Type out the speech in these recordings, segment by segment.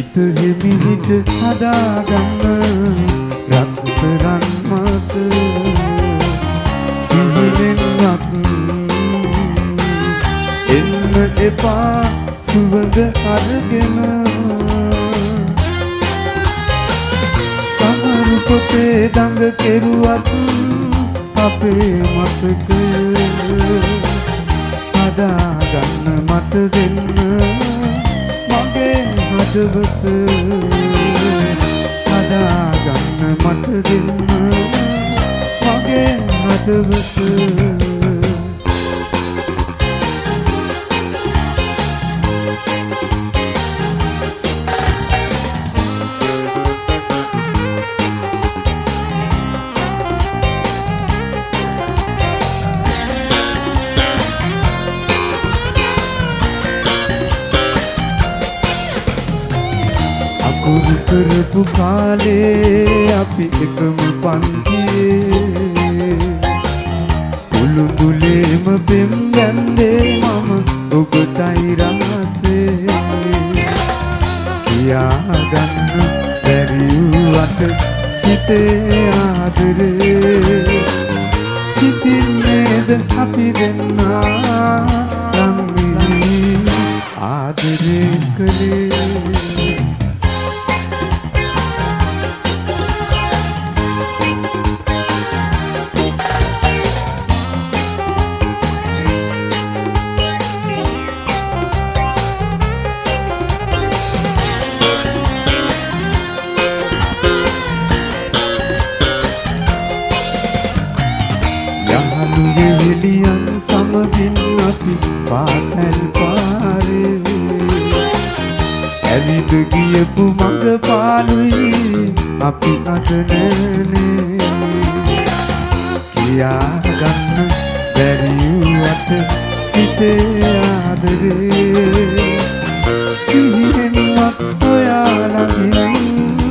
හිත හිමිහිට හදාගන්න රත්තරන් මත සිහිනෙන්වත් එන්න එපා සුවඳ අරගෙන සමරු පොතේ දඟ කෙරුවත් අපේ මතක හදාගන්න මට දෙන්න මගේ හදවත හදාගන්න මට දෙන්න මගේ හදවත අකුරු කරපු කාලේ අපි එකම පන්තියේ උළුඟුලේම පෙම් ගැන්දේ මම ඔබටයි රහසේ කියාගන්න බැරි වුවට සිතේ ආදරේ සිටින්නේද අපි දෙන්නා ළඟදී ආදරේ කළේ විලියන් සමගින් අපි පාසල් පාරේ ඇවිද ගියපු මඟ පාළුයි අපි අද නැනේ කියාගන්න බැරි වුවට සිතේ ආදරේ සිහිනෙන්වත් ඔයාලගෙන්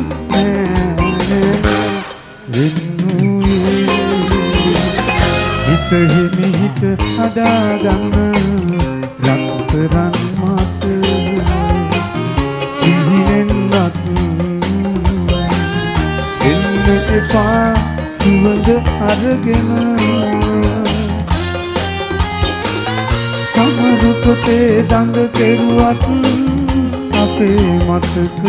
හිත හිමිහිට හදාගන්න රත්තරන් මත සිහිනෙන්වත් එන්න එපා සුවඳ අරගෙන සමරු පොතේ දඟ කෙරුවත් අපේ මතක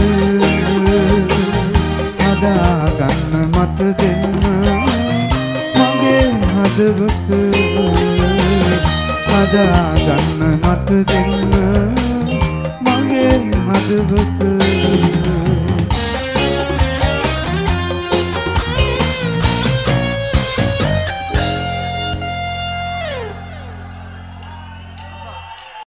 හදාගන්න මට දෙන්න හදවත හදාගන්න මට දෙන්න මගේ හදවත